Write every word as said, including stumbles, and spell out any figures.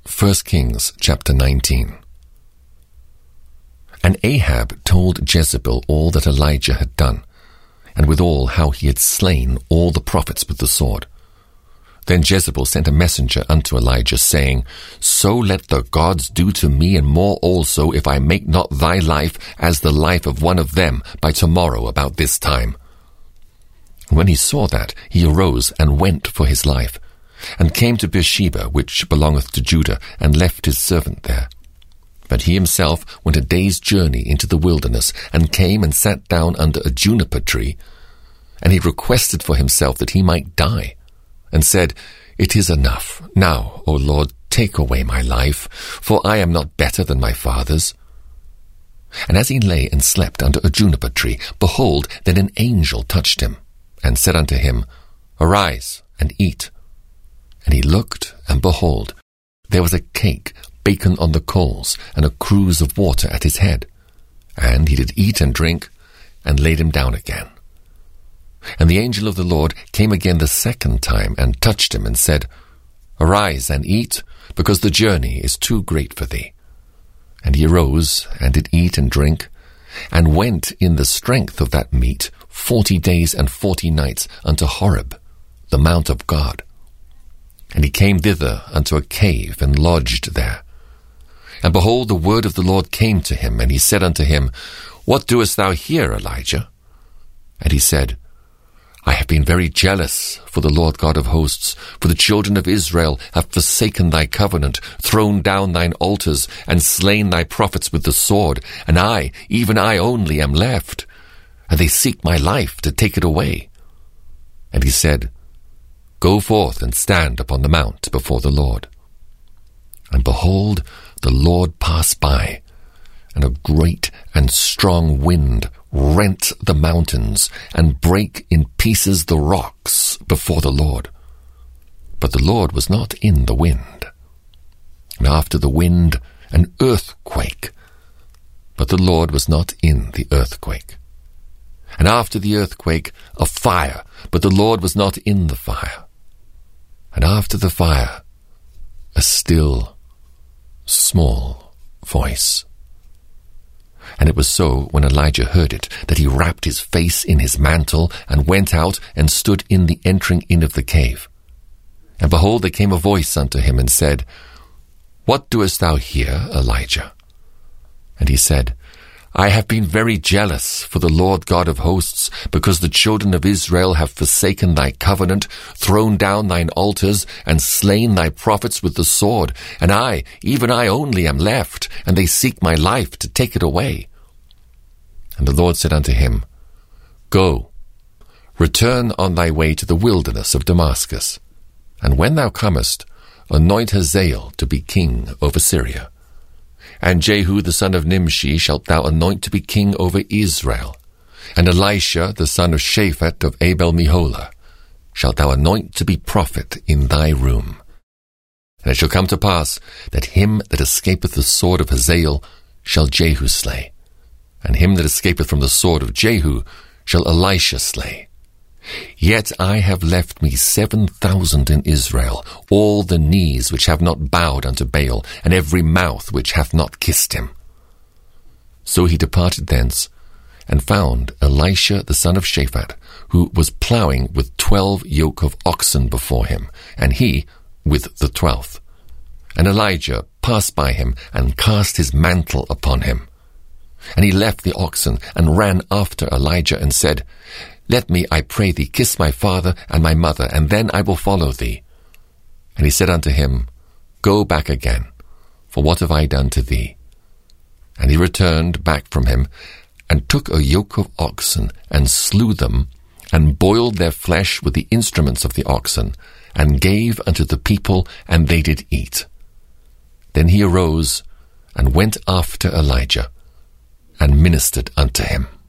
First Kings chapter nineteen. And Ahab told Jezebel all that Elijah had done, and withal how he had slain all the prophets with the sword. Then Jezebel sent a messenger unto Elijah, saying, So let the gods do to me, and more also, if I make not thy life as the life of one of them by tomorrow about this time. And when he saw that, he arose and went for his life, and came to Beersheba, which belongeth to Judah, and left his servant there. But he himself went a day's journey into the wilderness, and came and sat down under a juniper tree, and he requested for himself that he might die, and said, It is enough. Now, O Lord, take away my life, for I am not better than my fathers. And as he lay and slept under a juniper tree, behold, then an angel touched him, and said unto him, Arise, and eat. And he looked, and behold, there was a cake baken on the coals, and a cruse of water at his head. And he did eat and drink, and laid him down again. And the angel of the Lord came again the second time, and touched him, and said, Arise and eat, because the journey is too great for thee. And he arose, and did eat and drink, and went in the strength of that meat forty days and forty nights unto Horeb, the mount of God. And he came thither unto a cave, and lodged there. And behold, the word of the Lord came to him, and he said unto him, What doest thou here, Elijah? And he said, I have been very jealous for the Lord God of hosts, for the children of Israel have forsaken thy covenant, thrown down thine altars, and slain thy prophets with the sword, and I, even I only, am left, and they seek my life to take it away. And he said, Go forth and stand upon the mount before the Lord. And behold, the Lord passed by, and a great and strong wind rent the mountains, and brake in pieces the rocks before the Lord. But the Lord was not in the wind. And after the wind, an earthquake. But the Lord was not in the earthquake. And after the earthquake, a fire. But the Lord was not in the fire. And after the fire, a still, small voice. And it was so, when Elijah heard it, that he wrapped his face in his mantle, and went out, and stood in the entering in of the cave. And behold, there came a voice unto him, and said, What doest thou here, Elijah? And he said, I have been very jealous for the Lord God of hosts, because the children of Israel have forsaken thy covenant, thrown down thine altars, and slain thy prophets with the sword. And I, even I only, am left, and they seek my life to take it away. And the Lord said unto him, Go, return on thy way to the wilderness of Damascus, and when thou comest, anoint Hazael to be king over Syria. And Jehu the son of Nimshi shalt thou anoint to be king over Israel. And Elisha the son of Shaphat of Abel-Meholah shalt thou anoint to be prophet in thy room. And it shall come to pass that him that escapeth the sword of Hazael shall Jehu slay, and him that escapeth from the sword of Jehu shall Elisha slay. Yet I have left me seven thousand in Israel, all the knees which have not bowed unto Baal, and every mouth which hath not kissed him. So he departed thence, and found Elisha the son of Shaphat, who was ploughing with twelve yoke of oxen before him, and he with the twelfth. And Elijah passed by him, and cast his mantle upon him. And he left the oxen, and ran after Elijah, and said, Let me, I pray thee, kiss my father and my mother, and then I will follow thee. And he said unto him, Go back again, for what have I done to thee? And he returned back from him, and took a yoke of oxen, and slew them, and boiled their flesh with the instruments of the oxen, and gave unto the people, and they did eat. Then he arose, and went after Elijah, and ministered unto him.